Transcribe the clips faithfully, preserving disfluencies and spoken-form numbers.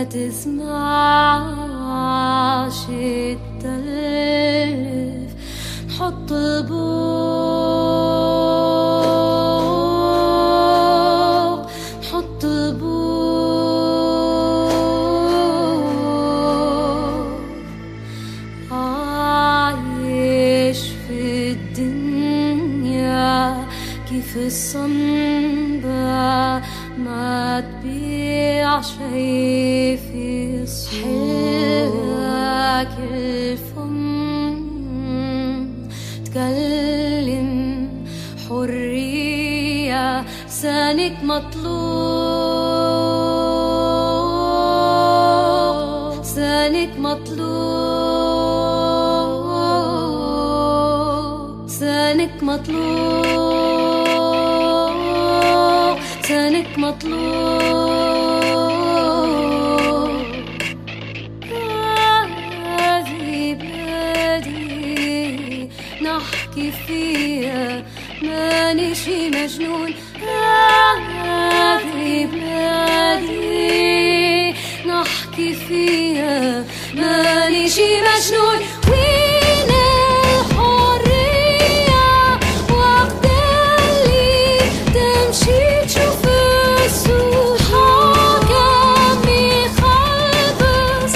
ما تسمعش التلف نحط بوق نحط بوق عايش في الدنيا كيف الصنبة ما تبيع شي في صحيك الفم تكلم حرية لسانك مطلوب لسانك مطلوب لسانك مطلوب لسانك مطلوب هذه بلادي نحكي فيها ماني شي مجنون هذه بلادي نحكي فيها ماني شي مجنون وين الحرية وقت اللي تمشي تشوف السوق حاكم يخلص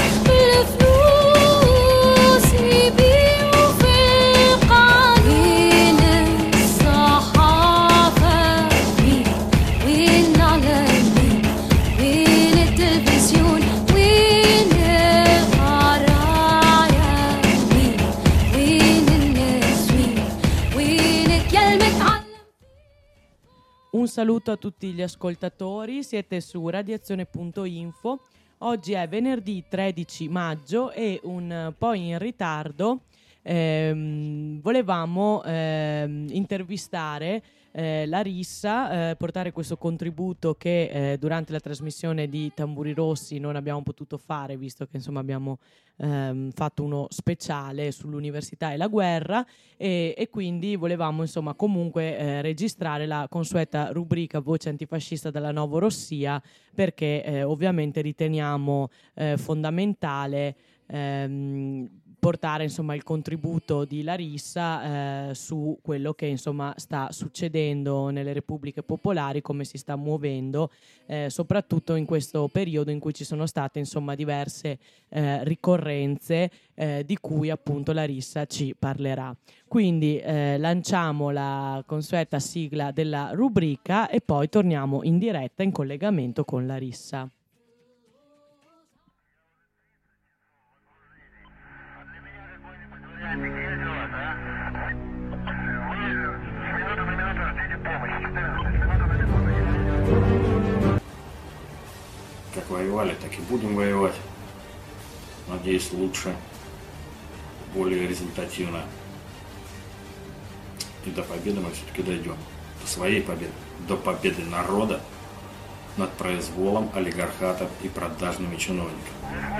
بالفلوس يبيعوا في القانون الصحافة وين وين الإعلام وين التلفزيون وين القراية وين وين الناس وين وينك يا المتعلم. Un saluto a tutti gli ascoltatori, siete su radiazione punto info. Oggi è venerdì tredici maggio e un po' in ritardo ehm, volevamo ehm, intervistare eh, Larissa, eh, portare questo contributo che eh, durante la trasmissione di Tamburi Rossi non abbiamo potuto fare, visto che insomma abbiamo ehm, fatto uno speciale sull'università e la guerra e, e quindi volevamo insomma comunque eh, registrare la consueta rubrica Voce antifascista della Novorossia, perché eh, ovviamente riteniamo eh, fondamentale ehm, portare insomma il contributo di Larissa eh, su quello che insomma sta succedendo nelle repubbliche popolari, come si sta muovendo eh, soprattutto in questo periodo in cui ci sono state insomma diverse eh, ricorrenze eh, di cui appunto Larissa ci parlerà. Quindi eh, lanciamo la consueta sigla della rubrica e poi torniamo in diretta in collegamento con Larissa. Как воевали, так и будем воевать. Надеюсь, лучше, более результативно. И до победы мы все-таки дойдем. До своей победы. До победы народа над произволом олигархатов и продажными чиновниками.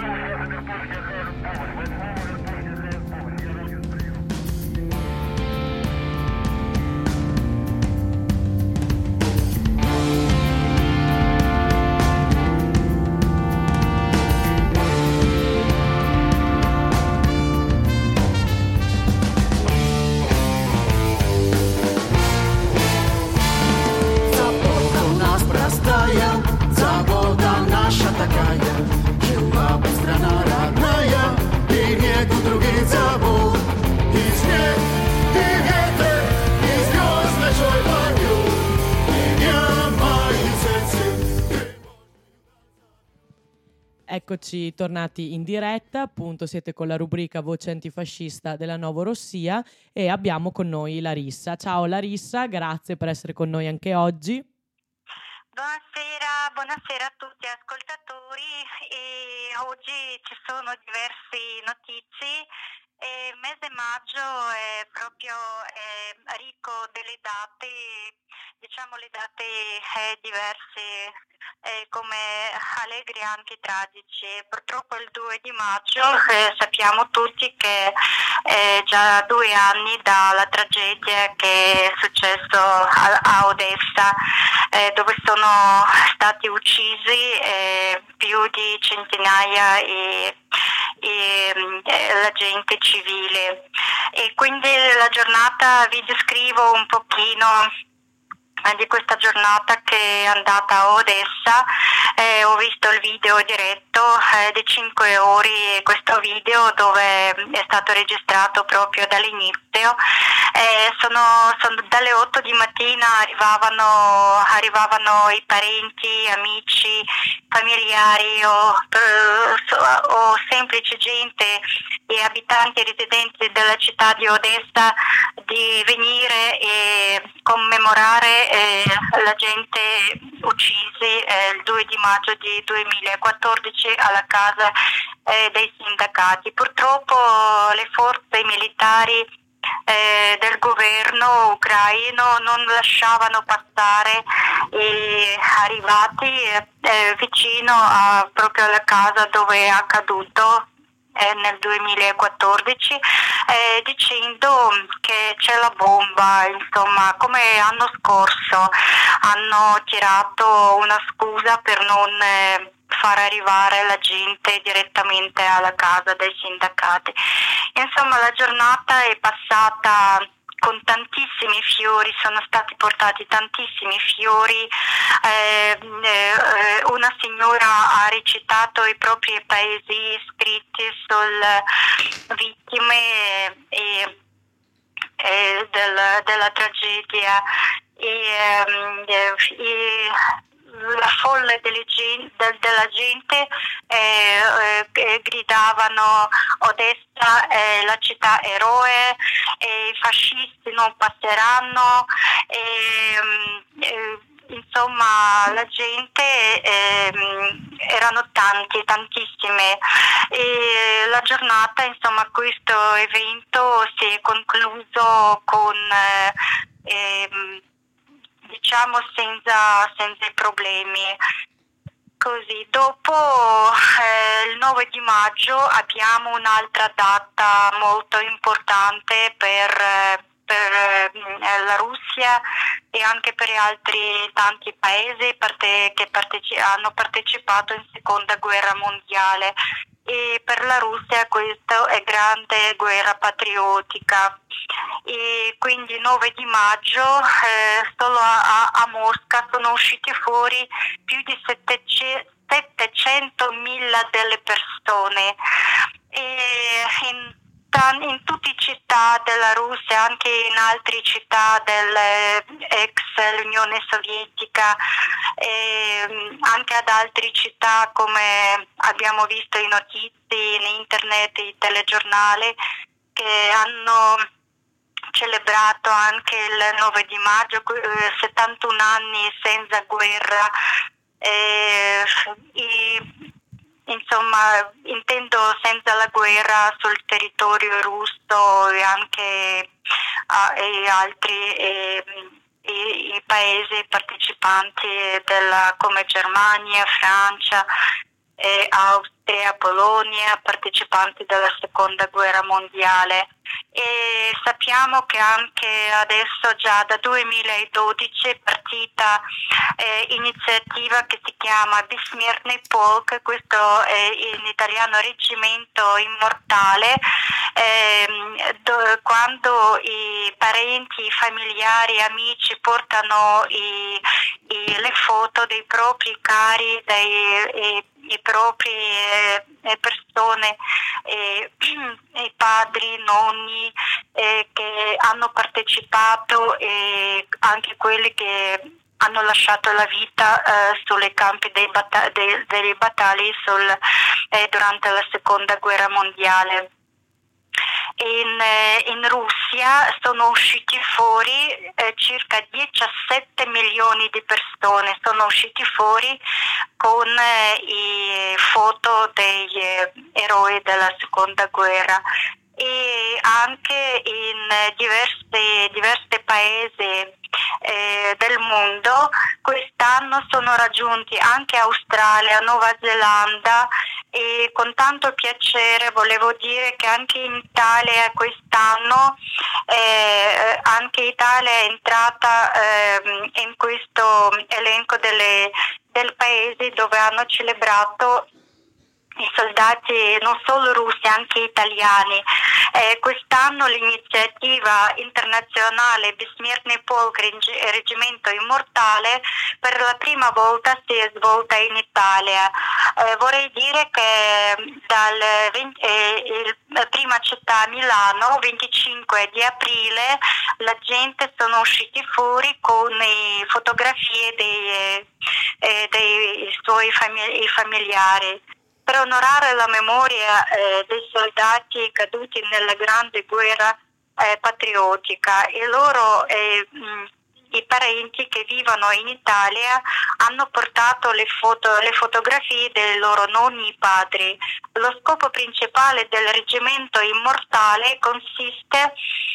Eccoci tornati in diretta, appunto siete con la rubrica Voce antifascista della Novorossia e abbiamo con noi Larissa. Ciao Larissa, grazie per essere con noi anche oggi. Buonasera, buonasera a tutti ascoltatori. E oggi ci sono diverse notizie. Il mese maggio è proprio è ricco delle date, diciamo le date eh, diverse, eh, come allegri e anche tragici. Purtroppo il due di maggio eh, sappiamo tutti che è già due anni dalla tragedia che è successo a, a Odessa, eh, dove sono stati uccisi eh, più più di centinaia e, e, e la gente civile. E quindi la giornata, vi descrivo un pochino di questa giornata che è andata a Odessa. Eh, ho visto il video diretto eh, di cinque ore, questo video dove è stato registrato proprio dall'inizio. Eh, sono, sono dalle otto di mattina arrivavano, arrivavano i parenti, amici, familiari o, o semplice gente e abitanti residenti della città di Odessa di venire e commemorare eh, la gente uccisi eh, il due di maggio di duemilaquattordici alla casa eh, dei sindacati. Purtroppo le forze militari eh, del governo ucraino non lasciavano passare i arrivati eh, vicino a, proprio alla casa dove è accaduto eh, nel duemilaquattordici, eh, dicendo che c'è la bomba. Insomma, come l'anno scorso hanno tirato una scusa per non eh, far arrivare la gente direttamente alla casa dei sindacati. Insomma, la giornata è passata con tantissimi fiori, sono stati portati tantissimi fiori. Eh, eh, una signora ha recitato i propri paesi scritti sulle vittime e, e del, della tragedia. E, e, la folla delle gen- de- della gente eh, eh, gridavano Odessa è la città eroe, e i fascisti non passeranno, e, eh, insomma la gente eh, erano tanti, tantissime, e la giornata, insomma, questo evento si è concluso con eh, eh, diciamo senza, senza problemi. Così, dopo eh, il nove di maggio abbiamo un'altra data molto importante per, per eh, la Russia e anche per altri tanti paesi parte, che parteci- hanno partecipato in seconda guerra mondiale. E per la Russia questa è grande guerra patriottica, e quindi il nove di maggio eh, solo a, a Mosca sono usciti fuori più di settecentomila delle persone, e in in tutte le città della Russia, anche in altre città dell'ex Unione Sovietica, e anche ad altre città, come abbiamo visto in notizie, in internet, in telegiornali, che hanno celebrato anche il nove di maggio, settantuno anni senza guerra. E, e, Insomma, intendo senza la guerra sul territorio russo e anche uh, e altri e, e, i paesi partecipanti della, come Germania, Francia, e Austria, Polonia, partecipanti della seconda guerra mondiale. E sappiamo che anche adesso, già da duemiladodici, è partita eh, iniziativa che si chiama Besmirny Polk, questo è in italiano Reggimento Immortale, eh, do, quando i parenti, i familiari, amici portano i, i, le foto dei propri cari, dei i, i propri eh, persone, eh, i padri, nonni eh, che hanno partecipato, e anche quelli che hanno lasciato la vita eh, sulle campi dei batta- dei, delle battaglie sul, eh, durante la seconda guerra mondiale. In, eh, in Russia sono usciti fuori eh, circa diciassette milioni di persone, sono usciti fuori con eh, i foto degli eh, eroi della seconda guerra, e anche in eh, diversi, diversi paesi eh, del mondo quest'anno sono raggiunti anche Australia, Nuova Zelanda, e con tanto piacere volevo dire che anche in Italia quest'anno eh, anche Italia è entrata eh, in questo elenco delle del paese dove hanno celebrato i soldati non solo russi, anche italiani. Eh, quest'anno l'iniziativa internazionale Бессмертный полк, Reggimento Immortale, per la prima volta si è svolta in Italia. Eh, vorrei dire che dal venti, eh, la prima città Milano, venticinque di aprile, la gente sono usciti fuori con le fotografie dei, eh, dei suoi famig- familiari, per onorare la memoria eh, dei soldati caduti nella grande guerra eh, patriottica. E loro, eh, mh, i parenti che vivono in Italia, hanno portato le, foto, le fotografie dei loro nonni e padri. Lo scopo principale del Reggimento Immortale consiste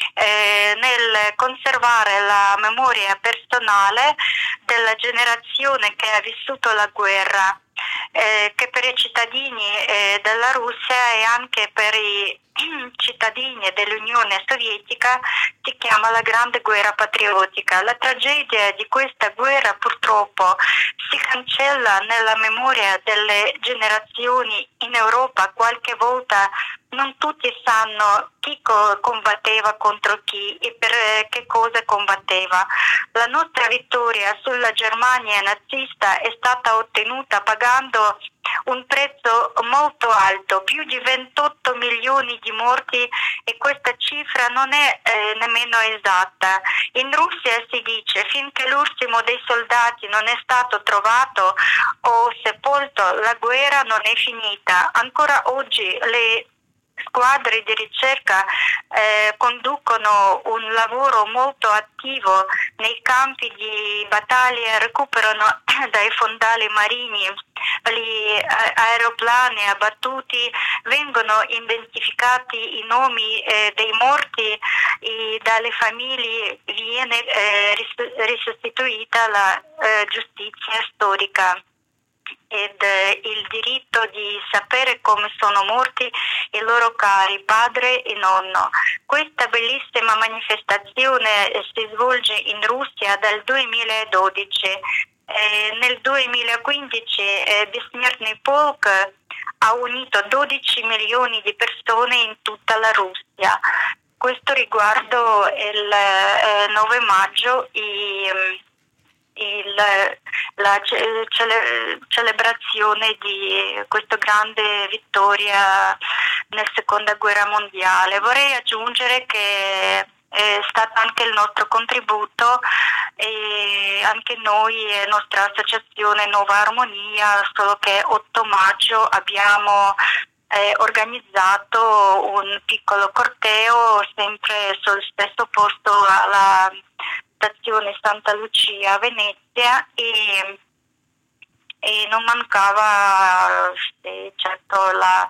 eh, nel conservare la memoria personale della generazione che ha vissuto la guerra, Eh, che per i cittadini eh, della Russia e anche per i cittadini dell'Unione Sovietica si chiama la Grande Guerra Patriottica. La tragedia di questa guerra purtroppo si cancella nella memoria delle generazioni in Europa. Qualche volta non tutti sanno chi co- combatteva contro chi e per eh, che cosa combatteva. La nostra vittoria sulla Germania nazista è stata ottenuta pagando un prezzo molto alto, più di ventotto milioni di morti, e questa cifra non è eh, nemmeno esatta. In Russia si dice: finché l'ultimo dei soldati non è stato trovato o sepolto, la guerra non è finita. Ancora oggi le squadre di ricerca eh, conducono un lavoro molto attivo nei campi di battaglia, recuperano dai fondali marini gli aeroplani abbattuti, vengono identificati i nomi eh, dei morti e dalle famiglie viene eh, ris- restituita la eh, giustizia storica ed eh, il diritto di sapere come sono morti i loro cari, padre e nonno. Questa bellissima manifestazione eh, si svolge in Russia dal duemiladodici. Eh, nel duemilaquindici eh, Бессмертный полк ha unito dodici milioni di persone in tutta la Russia. Questo riguardo il eh, nove maggio e Il, la cele, celebrazione di questa grande vittoria nella seconda guerra mondiale. Vorrei aggiungere che è stato anche il nostro contributo e anche noi, la nostra associazione Nuova Armonia, solo che otto maggio abbiamo eh, organizzato un piccolo corteo sempre sul stesso posto alla stazione Santa Lucia a Venezia e, e non mancava eh, certo la,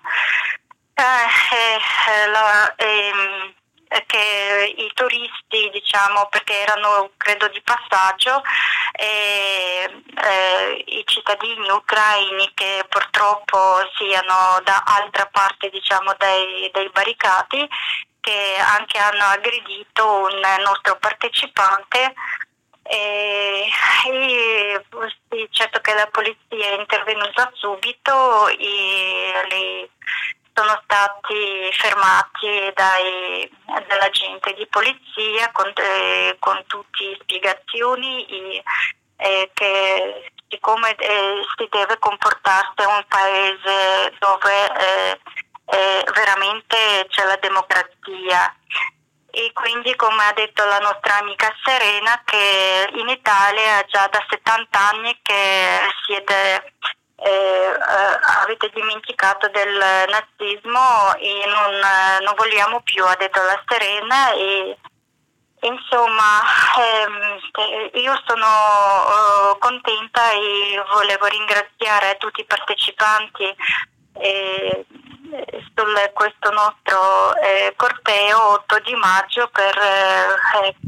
eh, eh, la eh, che i turisti, diciamo, perché erano credo di passaggio, e, eh, i cittadini ucraini che purtroppo siano da altra parte, diciamo, dei, dei barricati, che anche hanno aggredito un nostro partecipante e, e sì, certo che la polizia è intervenuta subito e li, sono stati fermati dai, dalla gente di polizia con, eh, con tutte spiegazioni e, eh, che siccome eh, si deve comportarsi un paese dove eh, eh, veramente c'è la democrazia. E quindi, come ha detto la nostra amica Serena, che in Italia già da settanta anni che siete eh, eh, avete dimenticato del nazismo e non, eh, non vogliamo più, ha detto la Serena. E insomma ehm, io sono eh, contenta e volevo ringraziare tutti i partecipanti eh, su questo nostro eh, corteo otto di maggio per eh, eh,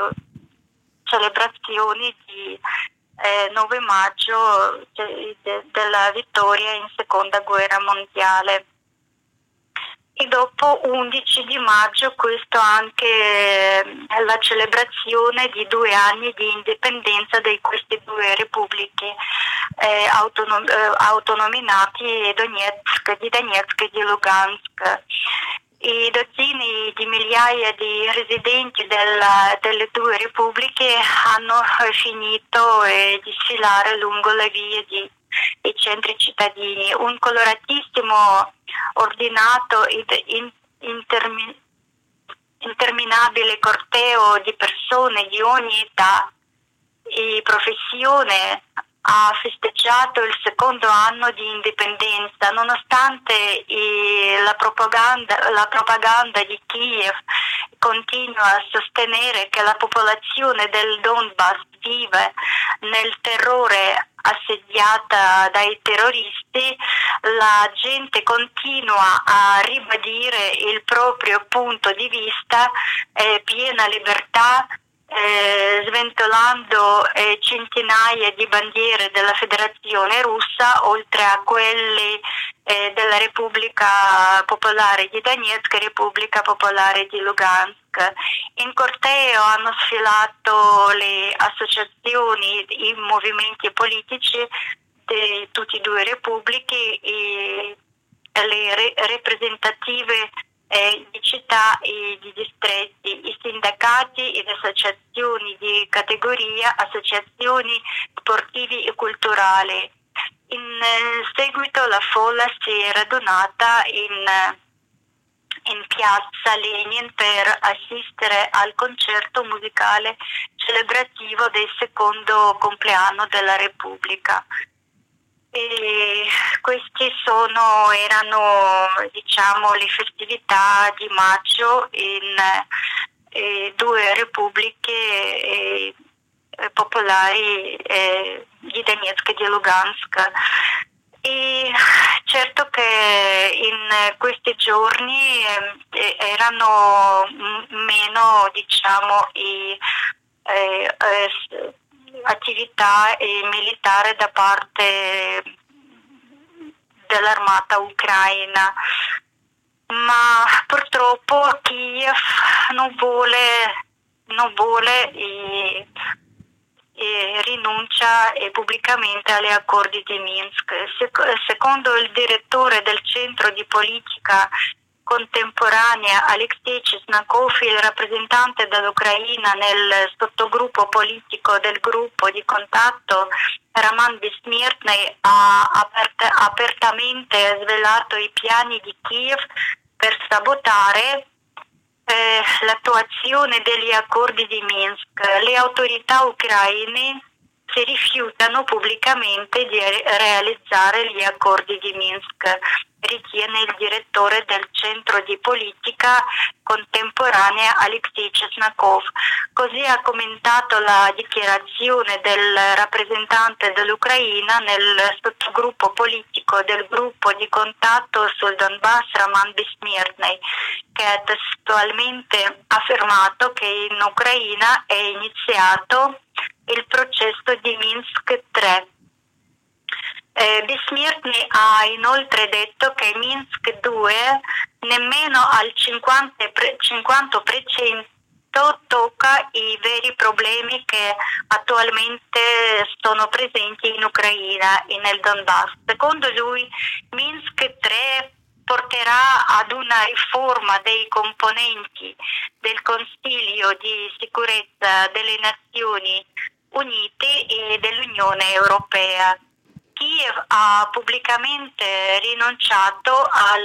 celebrazioni di eh, nove maggio de, de, della vittoria in seconda guerra mondiale. E dopo undici di maggio questo anche eh, la celebrazione di due anni di indipendenza di queste due repubbliche eh, autonom- eh, autonominati Donetsk, di Donetsk e di Lugansk. I dozzine di migliaia di residenti della, delle due repubbliche hanno finito eh, di sfilare lungo le vie di, dei centri cittadini. Un coloratissimo, ordinato ed in, intermi, interminabile corteo di persone di ogni età e professione ha festeggiato il secondo anno di indipendenza, nonostante eh, la, propaganda, la propaganda di Kiev continua a sostenere che la popolazione del Donbass vive nel terrore, assediata dai terroristi. La gente continua a ribadire il proprio punto di vista, eh, piena libertà, Eh, sventolando eh, centinaia di bandiere della Federazione Russa, oltre a quelle eh, della Repubblica Popolare di Donetsk e Repubblica Popolare di Lugansk. In corteo hanno sfilato le associazioni, i movimenti politici di tutte e due repubbliche e le re- rappresentative Eh, di città e di distretti, i sindacati e le associazioni di categoria, associazioni sportivi e culturali. In eh, seguito la folla si è radunata in, in piazza Lenin per assistere al concerto musicale celebrativo del secondo compleanno della Repubblica. E questi sono, erano diciamo le festività di maggio in eh, due repubbliche eh, popolari eh, di Donetsk e di Lugansk. E certo che in questi giorni eh, erano meno diciamo i eh, eh, attività eh, militare da parte dell'armata ucraina, ma purtroppo Kiev non vuole, non vuole e, e rinuncia e pubblicamente agli accordi di Minsk. Secondo il direttore del centro di politica contemporanea Alexei Chesnakov, il rappresentante dell'Ucraina nel sottogruppo politico del gruppo di contatto Roman Besmirtny ha apert- apertamente svelato i piani di Kiev per sabotare eh, l'attuazione degli accordi di Minsk. Le autorità ucraine si rifiutano pubblicamente di realizzare gli accordi di Minsk, ritiene il direttore del centro di politica contemporanea Alexei Chesnakov. Così ha commentato la dichiarazione del rappresentante dell'Ucraina nel sottogruppo politico del gruppo di contatto sul Donbass Roman Besmirtny, che ha testualmente affermato che in Ucraina è iniziato il processo di Minsk tre. Eh, Besmirtny ha inoltre detto che Minsk due nemmeno al cinquanta per cento tocca i veri problemi che attualmente sono presenti in Ucraina e nel Donbass. Secondo lui Minsk tre porterà ad una riforma dei componenti del Consiglio di sicurezza delle Nazioni Unite e dell'Unione Europea. Kiev ha pubblicamente rinunciato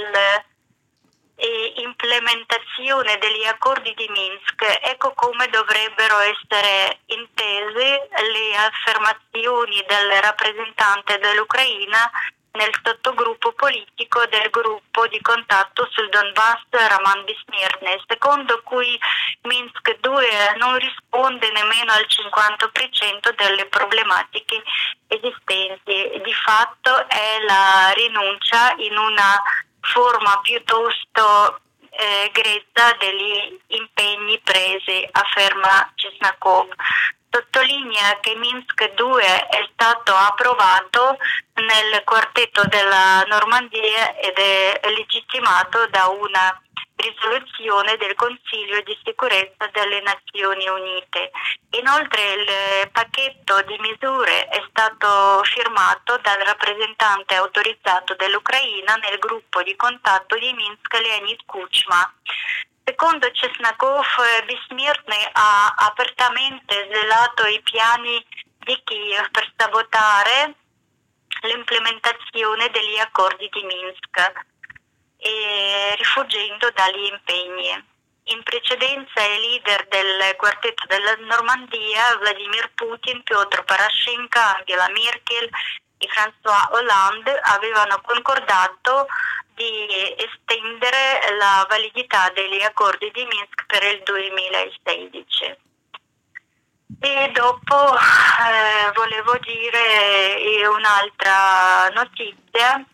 all'implementazione degli accordi di Minsk. Ecco come dovrebbero essere intese le affermazioni del rappresentante dell'Ucraina nel sottogruppo politico del gruppo di contatto sul Donbass Roman Besmirtny, secondo cui Minsk due non risponde nemmeno al cinquanta per cento delle problematiche esistenti. Di fatto è la rinuncia in una forma piuttosto eh, grezza degli impegni presi, afferma Chesnakov. sottolinea che Minsk due è stato approvato nel quartetto della Normandia ed è legittimato da una risoluzione del Consiglio di sicurezza delle Nazioni Unite. Inoltre il pacchetto di misure è stato firmato dal rappresentante autorizzato dell'Ucraina nel gruppo di contatto di Minsk, Leonid Kuchma. Secondo Cesnakov, Besmirny ha apertamente svelato i piani di Kiev per sabotare l'implementazione degli accordi di Minsk e rifuggendo dagli impegni. In precedenza i leader del quartetto della Normandia, Vladimir Putin, Piotr Poroshenko, Angela Merkel e François Hollande, avevano concordato di estendere la validità degli accordi di Minsk per il duemilasedici. E dopo eh, volevo dire un'altra notizia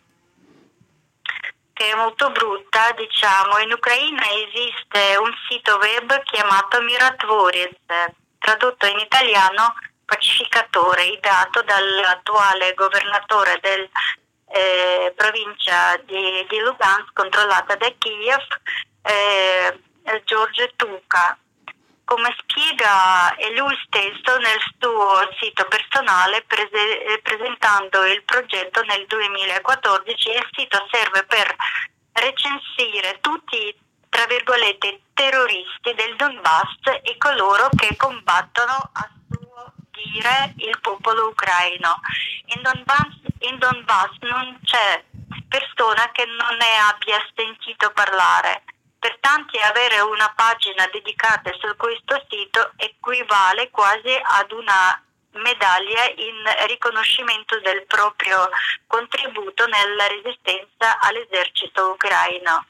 che è molto brutta, diciamo. In Ucraina esiste un sito web chiamato Miratvorets, tradotto in italiano pacificatore, ideato dall'attuale governatore del eh, provincia di, di Lugansk, controllata da Kiev, eh, George Tuka. Come spiega lui stesso nel suo sito personale, prese- presentando il progetto nel duemilaquattordici, il sito serve per recensire tutti, tra virgolette, terroristi del Donbass e coloro che combattono a suo dire il popolo ucraino. In Donbass, in Donbass non c'è persona che non ne abbia sentito parlare. Per tanti avere una pagina dedicata su questo sito equivale quasi ad una medaglia in riconoscimento del proprio contributo nella resistenza all'esercito ucraino.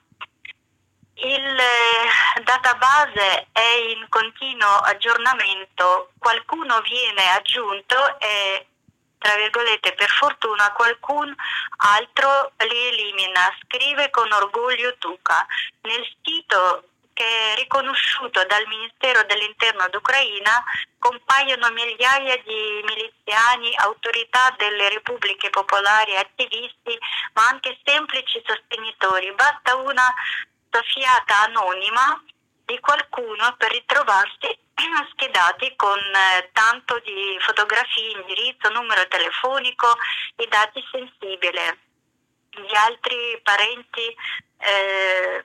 Il database è in continuo aggiornamento, qualcuno viene aggiunto e, tra virgolette, per fortuna qualcun altro li elimina, scrive con orgoglio Tuka. Nel sito, che è riconosciuto dal Ministero dell'Interno d'Ucraina, compaiono migliaia di miliziani, autorità delle repubbliche popolari, attivisti, ma anche semplici sostenitori. Basta una soffiata anonima di qualcuno per ritrovarsi schedati con eh, tanto di fotografie, indirizzo, numero telefonico e dati sensibili di altri parenti eh,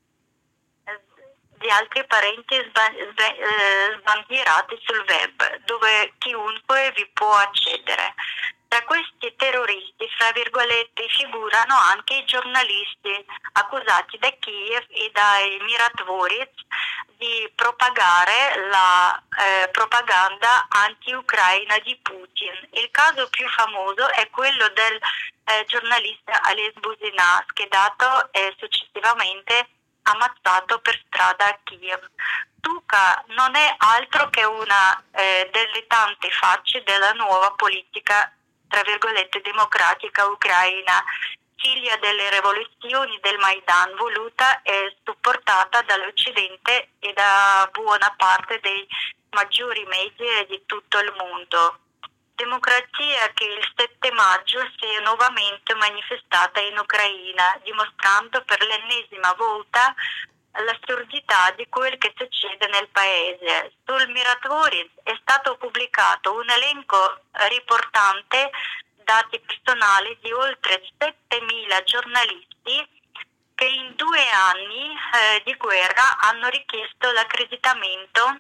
di altri parenti sba- sba- eh, sbandierati sul web, dove chiunque vi può accedere. Tra questi terroristi, fra virgolette, figurano anche i giornalisti accusati da Kiev e dai Miratvorets di propagare la eh, propaganda anti-ucraina di Putin. Il caso più famoso è quello del eh, giornalista Ales Buzina, schedato e successivamente ammazzato per strada a Kiev. Tuka non è altro che una eh, delle tante facce della nuova politica, tra virgolette, democratica ucraina, figlia delle rivoluzioni del Maidan, voluta e supportata dall'Occidente e da buona parte dei maggiori media di tutto il mondo. Democrazia che il sette maggio si è nuovamente manifestata in Ucraina, dimostrando per l'ennesima volta l'assurdità di quel che succede nel paese. Sul Miratvorets è stato pubblicato un elenco riportante dati personali di oltre settemila giornalisti che in due anni eh, di guerra hanno richiesto l'accreditamento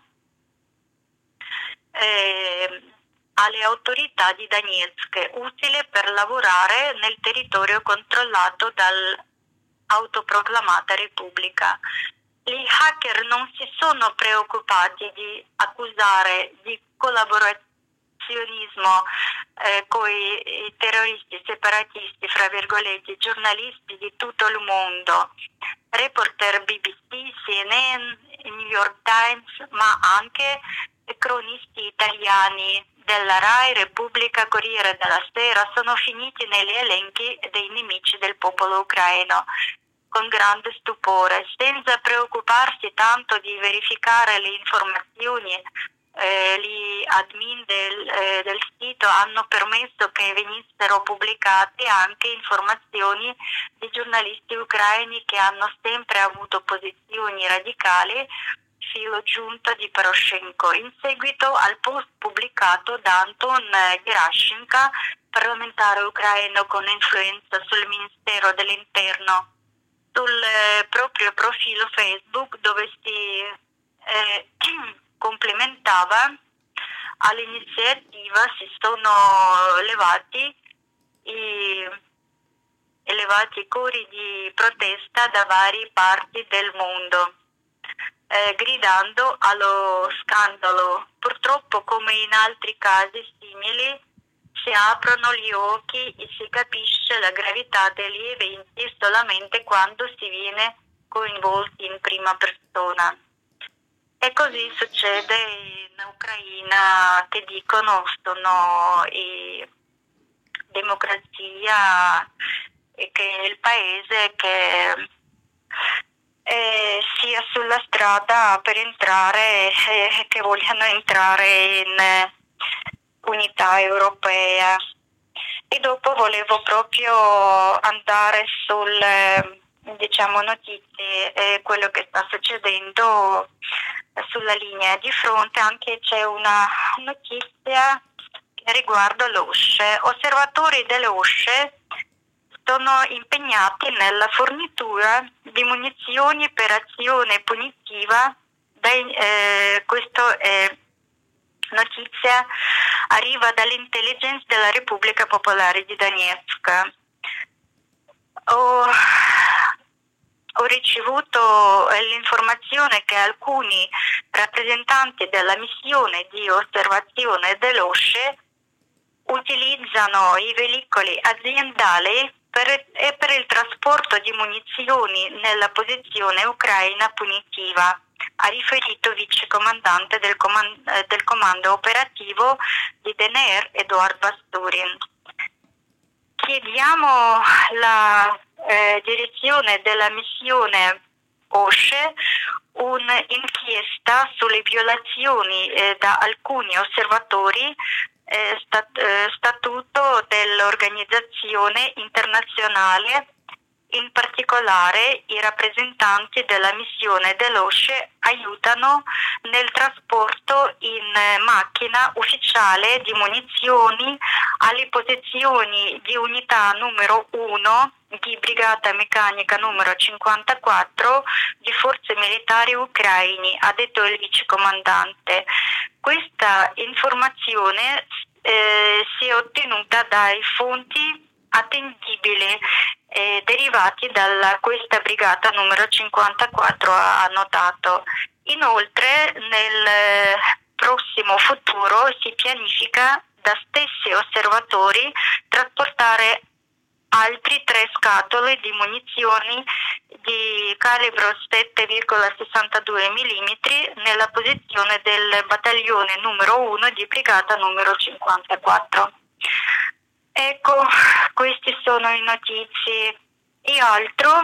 eh, alle autorità di Donetsk, utile per lavorare nel territorio controllato dall'autoproclamata Repubblica. Gli hacker non si sono preoccupati di accusare di collaborazionismo eh, con i terroristi separatisti, fra virgolette, giornalisti di tutto il mondo, reporter B B C, C N N, New York Times, ma anche cronisti italiani della RAI, Repubblica, Corriere della Sera sono finiti negli elenchi dei nemici del popolo ucraino con grande stupore, senza preoccuparsi tanto di verificare le informazioni eh, gli admin del, eh, del sito hanno permesso che venissero pubblicate anche informazioni di giornalisti ucraini che hanno sempre avuto posizioni radicali filo giunta di Poroshenko. In seguito al post pubblicato da Anton Gerashenko, parlamentare ucraino con influenza sul Ministero dell'Interno, sul eh, proprio profilo Facebook, dove si eh, complementava all'iniziativa, si sono levati i, elevati cori di protesta da varie parti del mondo, eh, gridando allo scandalo. Purtroppo, come in altri casi simili, si aprono gli occhi e si capisce la gravità degli eventi solamente quando si viene coinvolti in prima persona. E così succede in Ucraina, che dicono sono eh, democrazia e che è il paese che eh, sia sulla strada per entrare, eh, che vogliono entrare in eh, unità europea. E dopo volevo proprio andare sul eh, diciamo notizie, eh, quello che sta succedendo sulla linea di fronte. Anche c'è una notizia che riguarda l'O S C E. Osservatori dell'O S C E sono impegnati nella fornitura di munizioni per azione punitiva. Dai, eh, questo è notizia arriva dall'intelligence della Repubblica Popolare di Donetsk. Ho, ho ricevuto l'informazione che alcuni rappresentanti della missione di osservazione dell'O S C E utilizzano i veicoli aziendali per, e per il trasporto di munizioni nella posizione ucraina punitiva, ha riferito vice comandante del, comand- del comando operativo di D N R Eduard Basturin. Chiediamo la eh, direzione della missione O S C E un'inchiesta sulle violazioni eh, da alcuni osservatori eh, stat- eh, statuto dell'organizzazione internazionale. In particolare i rappresentanti della missione dell'O S C E aiutano nel trasporto in macchina ufficiale di munizioni alle posizioni di unità numero uno di brigata meccanica numero cinquantaquattro di forze militari ucraini, ha detto il vicecomandante. Questa informazione eh, si è ottenuta dai fonti attendibili eh, derivati da questa brigata numero cinquantaquattro, ha notato. Inoltre nel prossimo futuro si pianifica da stessi osservatori trasportare altri tre scatole di munizioni di calibro sette virgola sessantadue millimetri nella posizione del battaglione numero uno di brigata numero cinquantaquattro. Ecco, queste sono le notizie. E altro,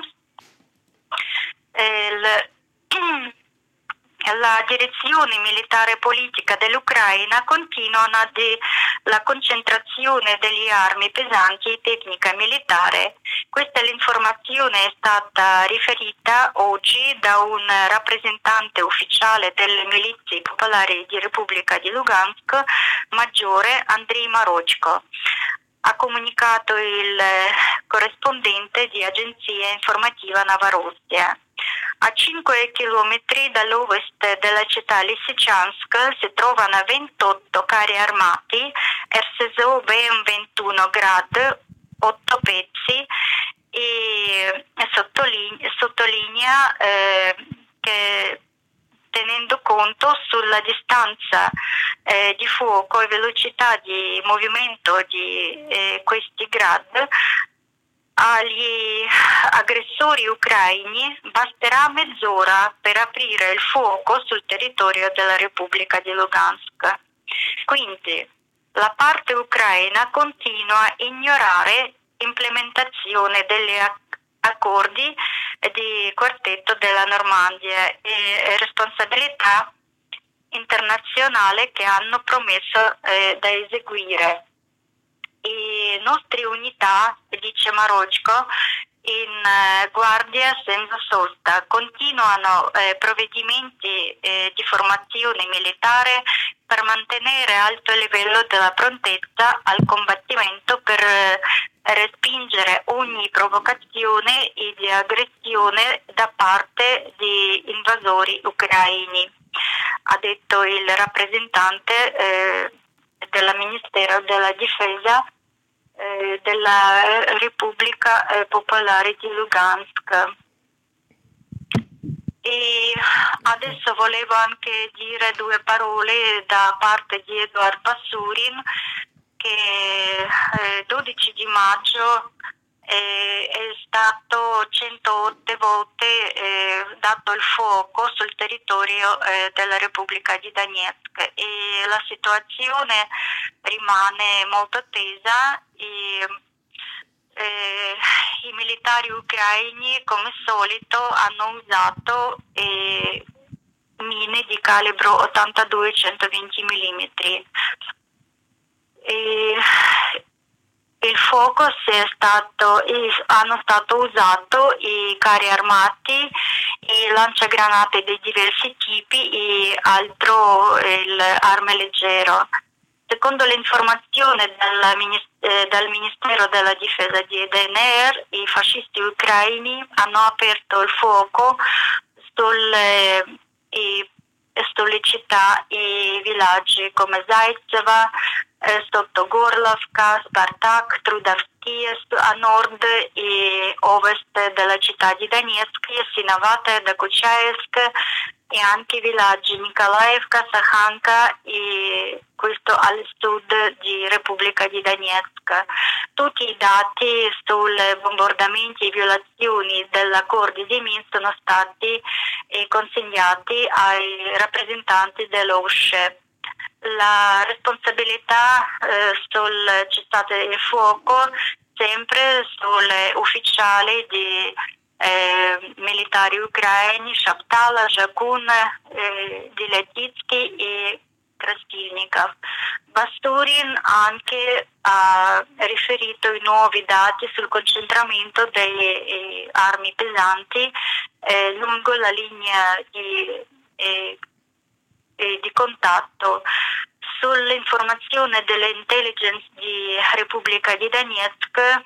eh, l- la direzione militare politica dell'Ucraina continua di, la concentrazione delle armi pesanti e tecnica militare. Questa è l'informazione è stata riferita oggi da un rappresentante ufficiale delle milizie popolari di Repubblica di Lugansk, maggiore Andrei Marochko. Ha comunicato il corrispondente di agenzia informativa Novorossia. A cinque chilometri dall'ovest della città Lysychansk si trovano ventotto carri armati R S Z O B M ventuno Grad, otto pezzi, e sottolinea, sottolinea eh, che tenendo conto sulla distanza eh, di fuoco e velocità di movimento di eh, questi Grad, agli aggressori ucraini basterà mezz'ora per aprire il fuoco sul territorio della Repubblica di Lugansk. Quindi la parte ucraina continua a ignorare l'implementazione degli accordi di quartetto della Normandia e responsabilità internazionale che hanno promesso eh, da eseguire. I nostre unità, dice Marocco, in eh, guardia senza sosta, continuano eh, provvedimenti eh, di formazione militare per mantenere alto il livello della prontezza al combattimento, per eh, respingere ogni provocazione e di aggressione da parte di invasori ucraini, ha detto il rappresentante eh, del Ministero della Difesa eh, della Repubblica eh, Popolare di Lugansk. E adesso volevo anche dire due parole da parte di Eduard Basurin, che eh, dodici di maggio eh, è stato centootto volte eh, dato il fuoco sul territorio eh, della Repubblica di Donetsk, e la situazione rimane molto tesa. E, eh, i militari ucraini, come solito, hanno usato eh, mine di calibro ottantadue centoventi millimetri. E il fuoco si è stato, hanno stato usato i carri armati, i lanciagranate di diversi tipi e altro il arme leggero. Secondo l'informazione della, eh, dal Ministero della Difesa di D N R, i fascisti ucraini hanno aperto il fuoco sulle, eh, sulle città e villaggi come Zaitseva, eh, sotto Gorlovka, Spartak, Trudovsky a nord e ovest della città di Donetsk, Sinovata, Dokuchaevsk, e anche i villaggi Nikolaevka, Sakhanka e questo al sud di Repubblica di Donetsk. Tutti i dati sui bombardamenti e violazioni dell'accordo di Minsk sono stati eh, consegnati ai rappresentanti dell'O S C E. La responsabilità eh, sul cessate il fuoco sempre sugli ufficiali di eh, militari ucraini, Shaptala, Jakun, eh, Diletitsky e Krastilnikov. Basurin anche ha riferito i nuovi dati sul concentramento delle eh, armi pesanti eh, lungo la linea di, eh, eh, di contatto. Sull'informazione dell'intelligence di Repubblica di Donetsk,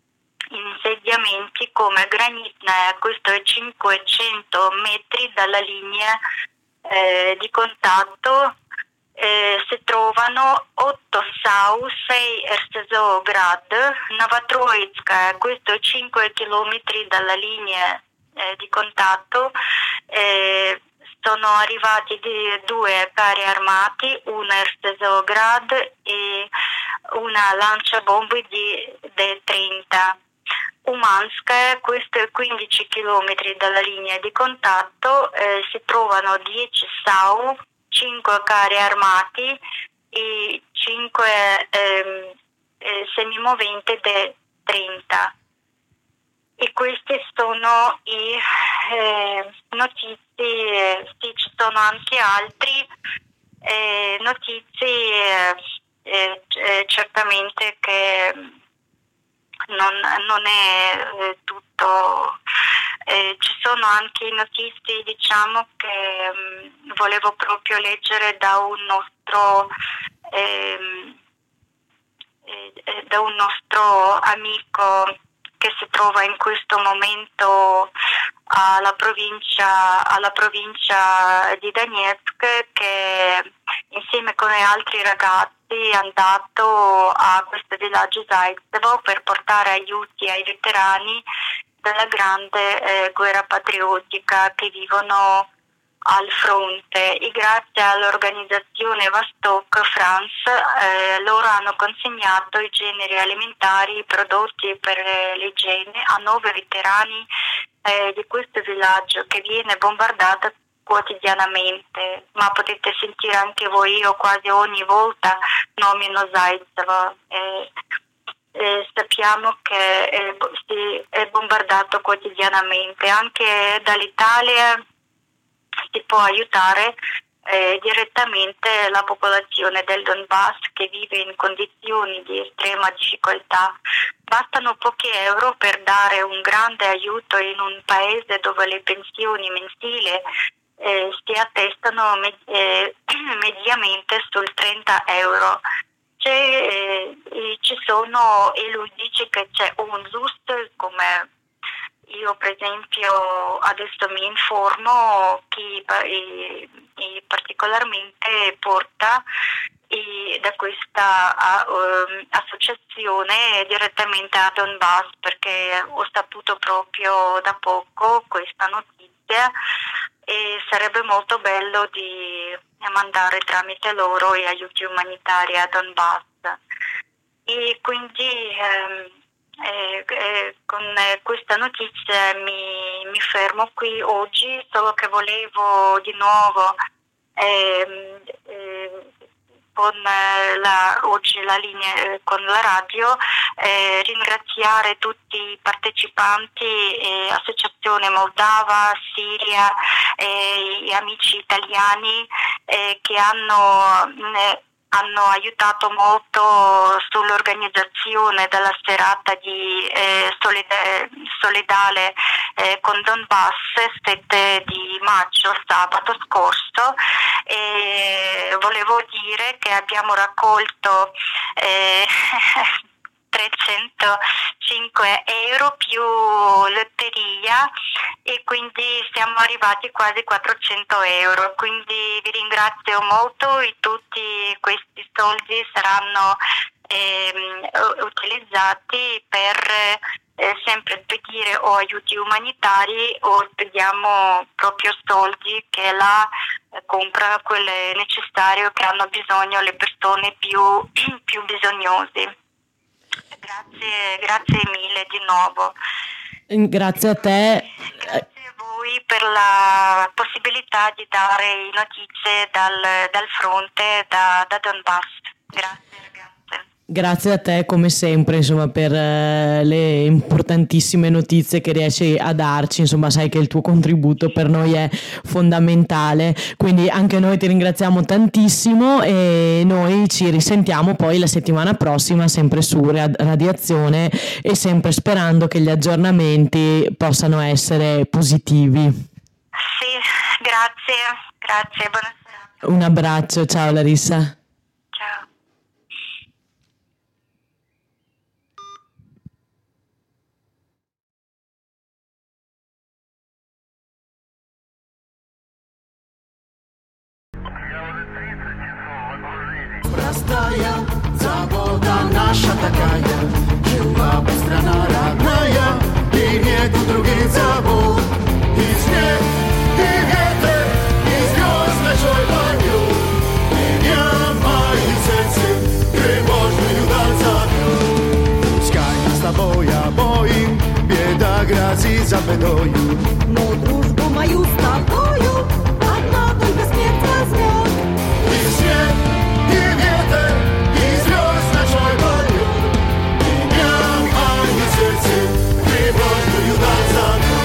insediamenti come Granitnaya, questo è cinquecento metri dalla linea eh, di contatto, eh, si trovano otto S A U, sei R S Z O Grad, Novatroitskaya, questo è cinque chilometri dalla linea eh, di contatto, eh, sono arrivati di due carri armati, una R S Z O Grad e una lanciabombe di D trenta. Umanskaya, questo è quindici chilometri dalla linea di contatto, eh, si trovano dieci S A U, cinque carri armati e cinque ehm, eh, semimoventi D trenta. E queste sono i eh, notizie, sì, ci sono anche altri eh, notizie, eh, eh, certamente che non, non è eh, tutto, eh, ci sono anche notizie, diciamo, che mh, volevo proprio leggere da un nostro eh, eh, da un nostro amico che si trova in questo momento alla provincia, alla provincia di Donetsk, che insieme con altri ragazzi è andato a questo villaggio Zaitsevo per portare aiuti ai veterani della grande eh, guerra patriottica che vivono al fronte, e grazie all'organizzazione Vostok France eh, loro hanno consegnato i generi alimentari prodotti per l'igiene a nove veterani eh, di questo villaggio che viene bombardato quotidianamente, ma potete sentire anche voi, io quasi ogni volta nomino Zaitsevo. Eh, eh, sappiamo che eh, si è bombardato quotidianamente, anche dall'Italia si può aiutare eh, direttamente la popolazione del Donbass che vive in condizioni di estrema difficoltà. Bastano pochi euro per dare un grande aiuto in un paese dove le pensioni mensili eh, si attestano med- eh, mediamente sul trenta euro. C'è, eh, ci sono, e lui dice che c'è un Z U S T, come io per esempio adesso mi informo, che eh, eh, particolarmente porta eh, da questa uh, associazione direttamente a Donbass, perché ho saputo proprio da poco questa notizia e sarebbe molto bello di mandare tramite loro gli aiuti umanitari a Donbass. E quindi ehm, eh, eh, con eh, questa notizia mi, mi fermo qui oggi, solo che volevo di nuovo ehm, eh, con eh, la, oggi la linea eh, con la radio eh, ringraziare tutti i partecipanti, eh, Associazione Moldava, Siria, eh, gli amici italiani eh, che hanno eh, hanno aiutato molto sull'organizzazione della serata di eh, solida- solidale eh, con Donbass sette di maggio, sabato scorso. E volevo dire che abbiamo raccolto eh, trecentocinque euro più lotteria e quindi siamo arrivati quasi quattrocento euro, quindi vi ringrazio molto e tutti questi soldi saranno ehm, utilizzati per eh, sempre spedire o aiuti umanitari o spediamo proprio soldi che la eh, compra quelle necessarie che hanno bisogno le persone più, più bisognose. Grazie, grazie mille di nuovo. Grazie a te. Grazie a voi per la possibilità di dare notizie dal, dal fronte, da, da Donbass. Grazie ragazze. Grazie a te come sempre, insomma, per eh, le importantissime notizie che riesci a darci, insomma, sai che il tuo contributo per noi è fondamentale, quindi anche noi ti ringraziamo tantissimo e noi ci risentiamo poi la settimana prossima sempre su Radiazione e sempre sperando che gli aggiornamenti possano essere positivi. Sì, grazie, grazie, buonasera. Un abbraccio, ciao Larissa. Ciao. Простая забота наша такая, жила бы страна родная, и нету других забот. И снег, и ветер, и звезд ночной полет, меня мои сердце тревожную даль зовет. Пускай нас с тобой обоим беда грозит за бедою, но дружбу мою с тобою одна только смерть возьмет. и снег, и ветер, и звезд ночной полет, меня мои сердце тревожную даль зовет.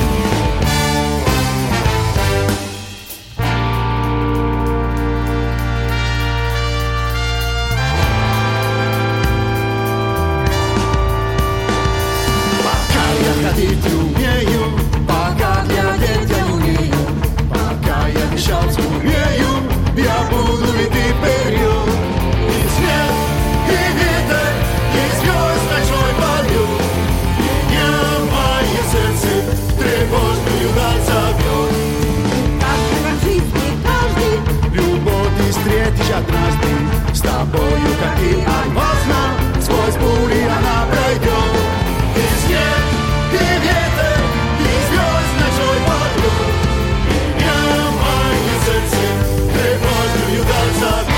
Пока я ходить умею, пока глядеть я умею, пока я дышать умею, я буду идти вперед. И снег, и ветер, и звезд ночной полет, меня мое сердце тревожную даль зовет. Так же, как в жизни каждый Любовь ты встретишь однажды, с тобою, как и отважно, сквозь бури она пройдет. И снег, и ветер, и звезд ночной полет, меня мое сердце тревожную даль зовет.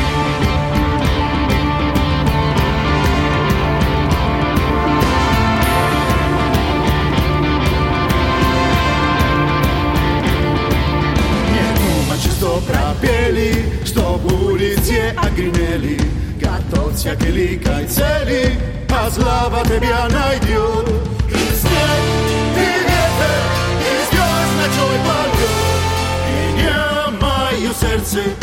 Не думать, что пропели, что улицы огремели, готовься к великой цели, а слава тебя найдет. И снег, и ветер, и звезд ночной полет, меня мое сердце России.